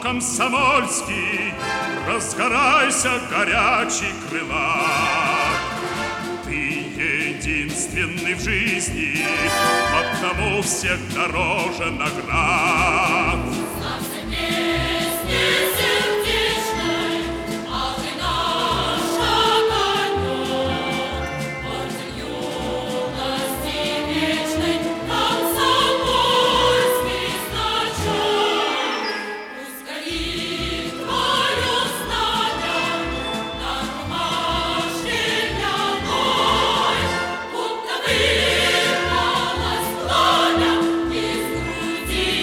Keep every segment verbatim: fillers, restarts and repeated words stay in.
комсомольский, разгорайся, горячий крылат. Ты единственный в жизни, одному всех дороже наград. Славься песни сердечной, а ты наш огонек, орден юности вечной, комсомольский значок. Пусть горит твое знамя на рубашке льняной, будто вырвалось пламя из груди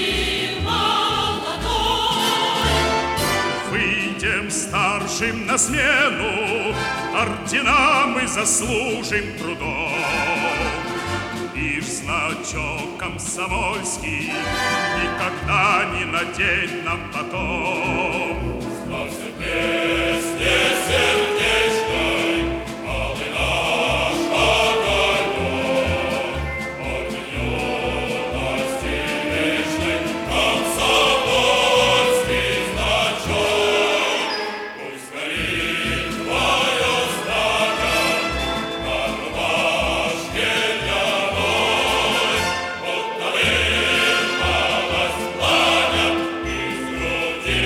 молодой. Выйдем старшим на смену, ордена мы заслужим трудом. И в значок комсомольский никогда не надеть нам потом. Славься песне сердечной, алый наш огонек, орден юности вечной, комсомольский значок. Пусть горит твое знамя на рубашке льняной, будто вырвалось пламя из груди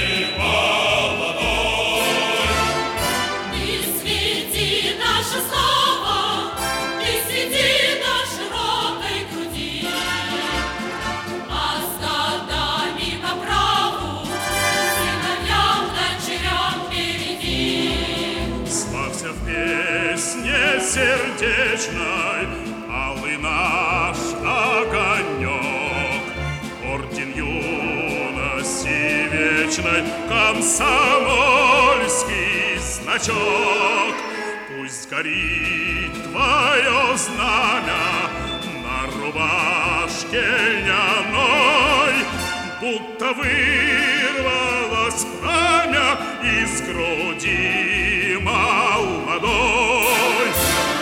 молодой. Ты свети наша слава, ты свети на широкой груди, а с годами по праву сыновьям, дочерям впереди. Славься в песне сердечной, алый наш огонек, орден юности вечной, комсомольский значок. Пусть горит твое знамя на рубашке льняной, будто вырвалось пламя из груди молодой.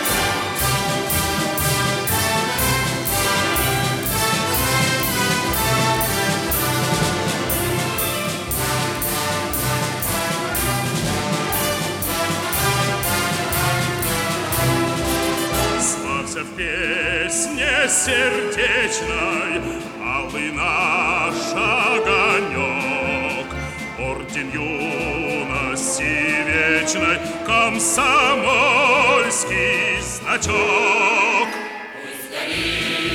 Славься в песне сердечной, алый наш огонек, орден юности вечной, комсомольский значок. Пусть горит